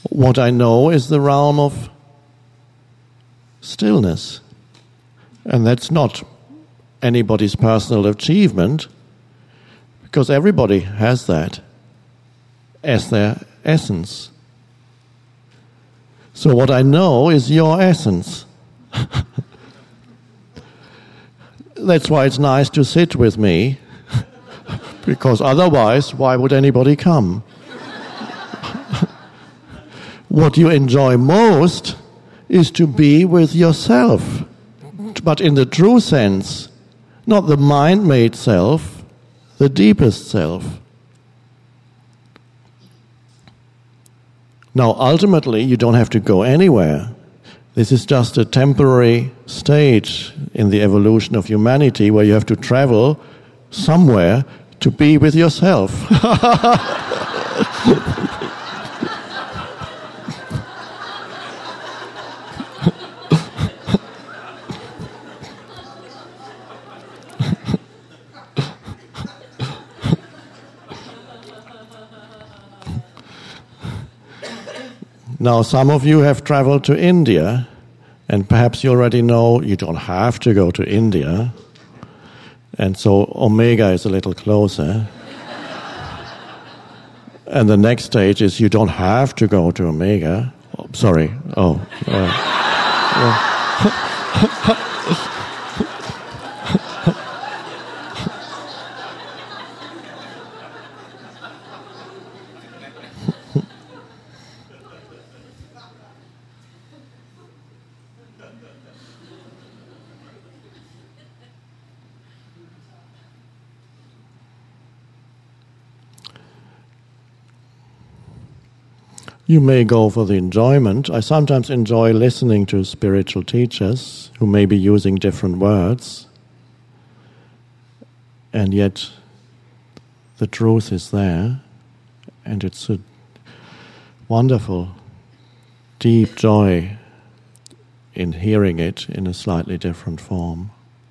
What I know is the realm of stillness. And that's not anybody's personal achievement, because everybody has that as their essence. So what I know is your essence. That's why it's nice to sit with me, because otherwise, why would anybody come? What you enjoy most is to be with yourself, but in the true sense, not the mind-made self, the deepest self. Now, ultimately, you don't have to go anywhere. This is just a temporary stage in the evolution of humanity where you have to travel somewhere to be with yourself. Now, some of you have traveled to India, and perhaps you already know you don't have to go to India, and so Omega is a little closer. And the next stage is you don't have to go to Omega. Oh, sorry. You may go for the enjoyment. I sometimes enjoy listening to spiritual teachers who may be using different words, and yet the truth is there, and it's a wonderful, deep joy in hearing it in a slightly different form.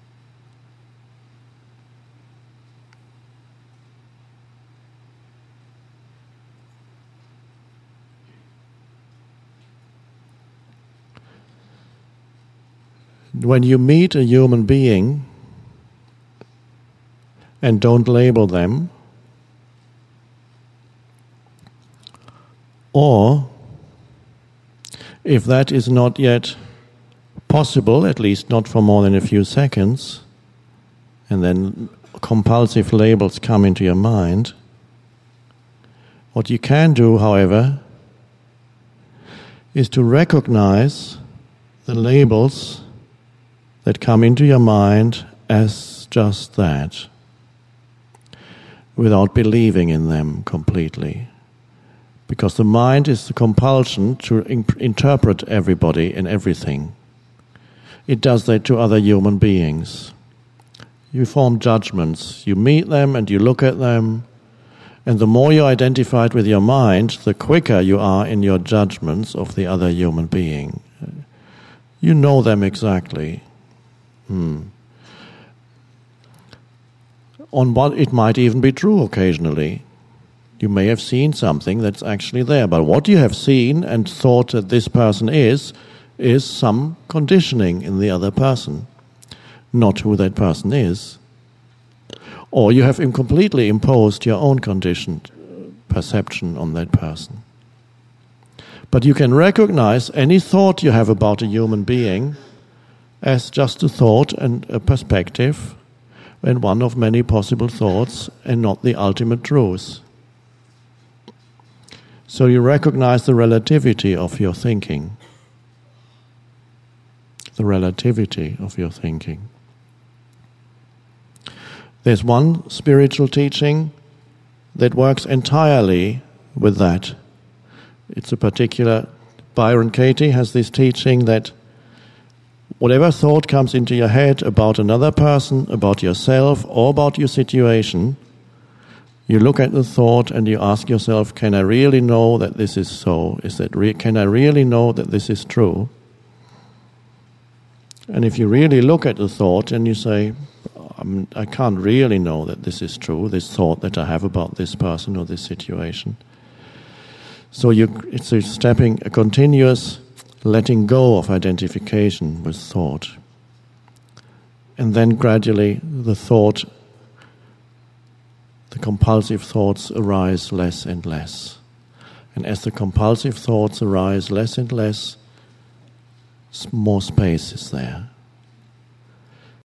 When you meet a human being and don't label them, or if that is not yet possible, at least not for more than a few seconds, and then compulsive labels come into your mind, what you can do, however, is to recognize the labels that come into your mind as just that, without believing in them completely. Because the mind is the compulsion to interpret everybody and everything. It does that to other human beings. You form judgments. You meet them and you look at them, and the more you're identified with your mind, the quicker you are in your judgments of the other human being. You know them exactly. On what it might even be true occasionally. You may have seen something that's actually there, but what you have seen and thought that this person is some conditioning in the other person, not who that person is. Or you have completely imposed your own conditioned perception on that person. But you can recognize any thought you have about a human being as just a thought and a perspective, and one of many possible thoughts, and not the ultimate truth. So you recognize the relativity of your thinking. The relativity of your thinking. There's one spiritual teaching that works entirely with that. It's a particular... Byron Katie has this teaching that whatever thought comes into your head about another person, about yourself, or about your situation, you look at the thought and you ask yourself, can I really know that this is so? Can I really know that this is true? And if you really look at the thought and you say, I can't really know that this is true, this thought that I have about this person or this situation, So it's a continuous letting go of identification with thought. And then gradually the compulsive thoughts arise less and less. And as the compulsive thoughts arise less and less, more space is there.